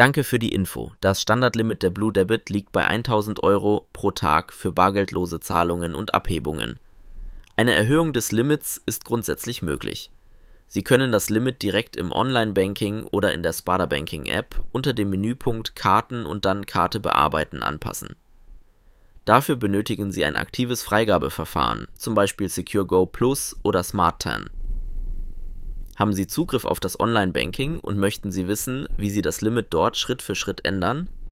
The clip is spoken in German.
Danke für die Info. Das Standardlimit der Blue Debit liegt bei 1.000 Euro pro Tag für bargeldlose Zahlungen und Abhebungen. Eine Erhöhung des Limits ist grundsätzlich möglich. Sie können das Limit direkt im Online-Banking oder in der Sparda Banking App unter dem Menüpunkt Karten und dann Karte bearbeiten anpassen. Dafür benötigen Sie ein aktives Freigabeverfahren, zum Beispiel SecureGo Plus oder SmartTan. Haben Sie Zugriff auf das Online-Banking und möchten Sie wissen, wie Sie das Limit dort Schritt für Schritt ändern?